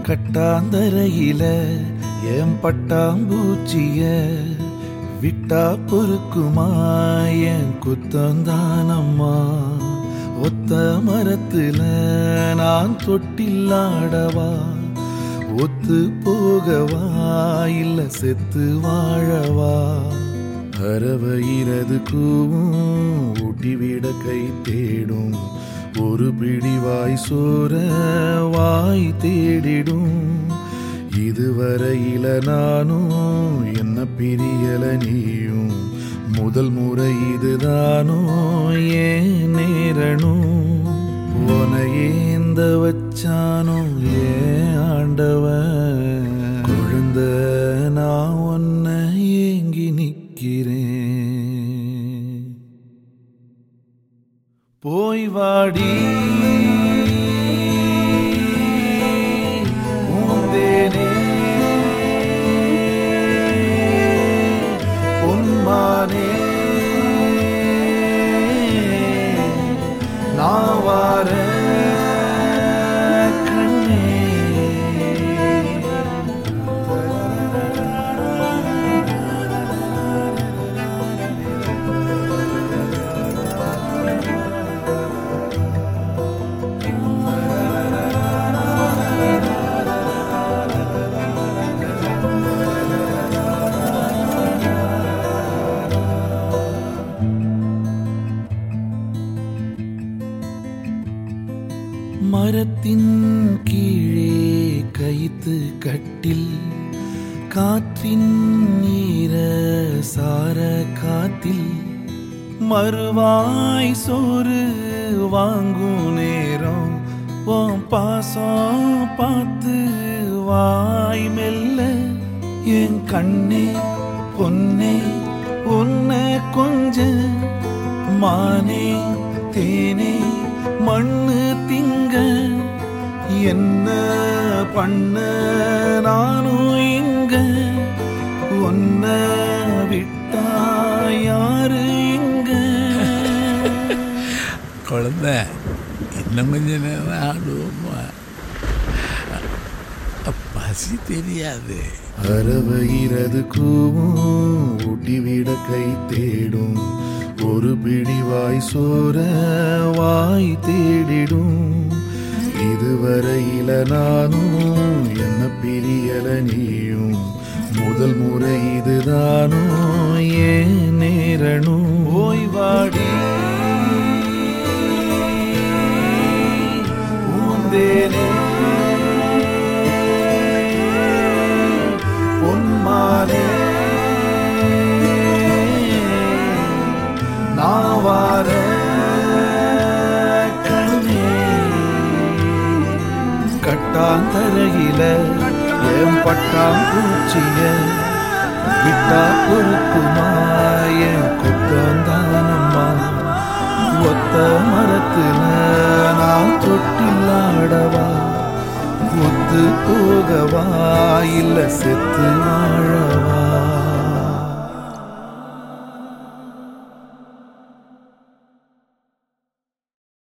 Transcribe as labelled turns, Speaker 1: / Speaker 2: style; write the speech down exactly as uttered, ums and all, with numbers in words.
Speaker 1: கட்டாந்தரையில என் பட்டாம்பூச்சிய விட்டா பொறுக்குமா என் குத்தந்தானம்மா. ஒத்த மரத்துல நான் தொட்டில்லாடவா, ஒத்து போகவா இல்ல செத்து வாழவா. அறவையிறது கூவும் ஊட்டிவிட கை தேடும், ஒரு பிடிவாய் சோர வாய் தேடிடும். இதுவரையில நானும் என்ன பிரியல நீயும், முதல் முறை இதுதானோ ஏன் நேரணும். உனையேந்த வச்சானோ ஏன் ஆண்டவன், குழந்த நான் ஒன்ன ஏங்கி நிக்கிறேன். போய் வாடி பூந்தேனே பொன்மானே, நான் வாரேன் கண்ணே. மரத்தின் கீழே கைத்து கட்டில், காற்றின் நீர சார காத்தில், மறுவாய் சோறு வாங்கும் நேரம் உன் பாசம் பார்த்து வாய் மெல்ல. என் கண்ணே பொன்னே உன்னை கொஞ்ச, மானே தேனே மண்ணு திங்க, என்ன பண்ண நானும் இங்க, ஒன்ன விட்டா யாரு இங்க.
Speaker 2: குழந்தை இன்னும் கொஞ்ச நேரம் ஆடுவோமா, பசி தெரியாது.
Speaker 1: அறவையிறது கூவும் ஊட்டிவிட கை தேடும், ஒரு பிடிவாய் சோர வாய் தேடிடும். இதுவரையில நானும் என்ன பிரியல நீயும், முதல் முறை இதுதானோ ஏன் நேரணும். ஓய்வாடி பூந்தேனே பொன்மானே, நான் வாரேன் கண்ணே. கட்டாந்தரையில என் பட்டாம்பூச்சிய விட்டா பொறுக்குமா என் குத்தந்தானம்மா. ஒத்த மரத்துல நான் தொட்டில்லாடவா, ஒத்து போகவா இல்ல செத்து வாழவா.